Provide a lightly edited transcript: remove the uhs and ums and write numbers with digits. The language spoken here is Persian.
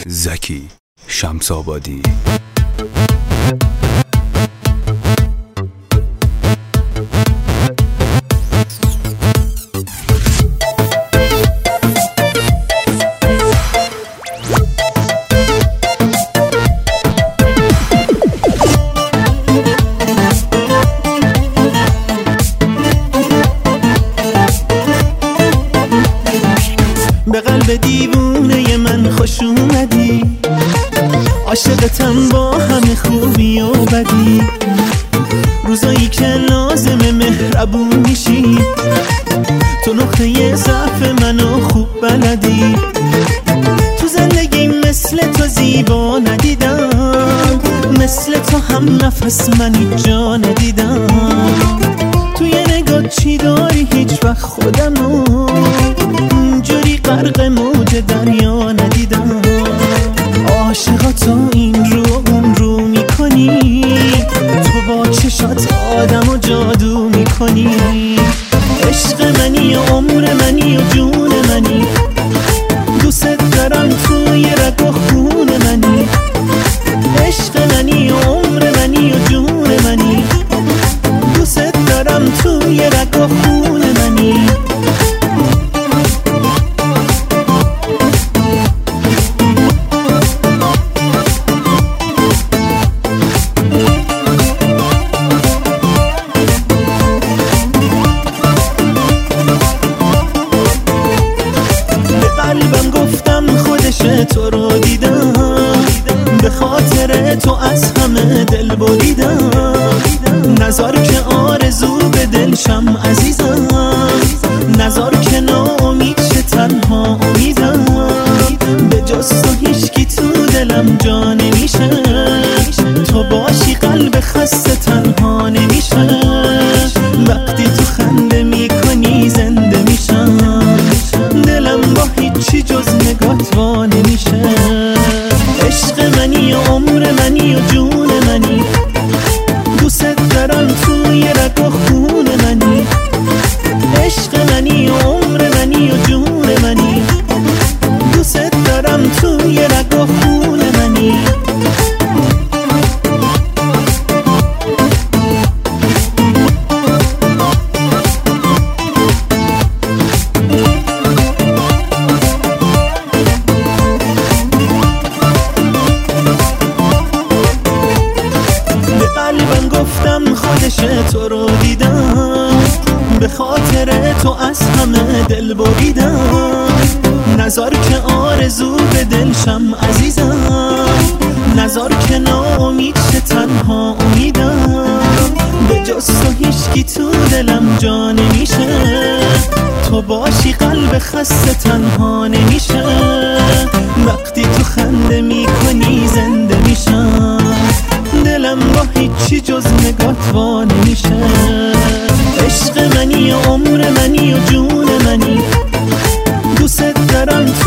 زکی شمس‌آبادی. به قلب دیوونه من خوش اومدی، عاشقتم با همه خوبی و بدی. روزایی که لازم مهربون میشی، تو نقطه ضعف منو خوب بلدی. تو زندگی مثل تو زیبا ندیدم، مثل تو هم نفس من هیچ جا ندیدم. توی نگاه چی داری هیچ وقت خودمو اینجوری غرق موج دریا ندیدم. عاشقا تو این رو اون رو میکنی، تو با چشات آدمو جادو میکنی. عشق منی و عمر منی و جون منی، دوست دارم توی رگ و خون منی. عشق منی و عمر منی و جون منی، دوست دارم توی رگ و خون منی. تو رو دیدم، به خاطر تو از همه دل بریدم. نزار که آرزو به دلشم عزیزم، نزار که ناامید شه تنها امیدم. به جز تو هیچکی تو دلم جا نمیشه، تو باشی قلب خسته تنها نمیشه. وقتی تو خنده میکنی زنده میشم، دلم با هیچی جز نگات وا نمیشه. عشق منی و عمر منی و جون منی، دوست دارم توی رگ و خون منی. عشق منی و عمر منی و جون منی، دوست دارم توی رگ و خون منی. تو رو دیدم، به خاطر تو از همه دل بریدم. نزار که آرزو به دلشم عزیزم، نزار که ناامید شه تنها امیدم. به جز تو هیچکی تو دلم جا نمیشه، تو باشی قلب خسته تنها نمیشه. وقتی تو خنده میکنی زنده میشم، دلم با هیچی جز نگات وا نمیشه. عشق منی و عمر منی و جون منی، دوست دارم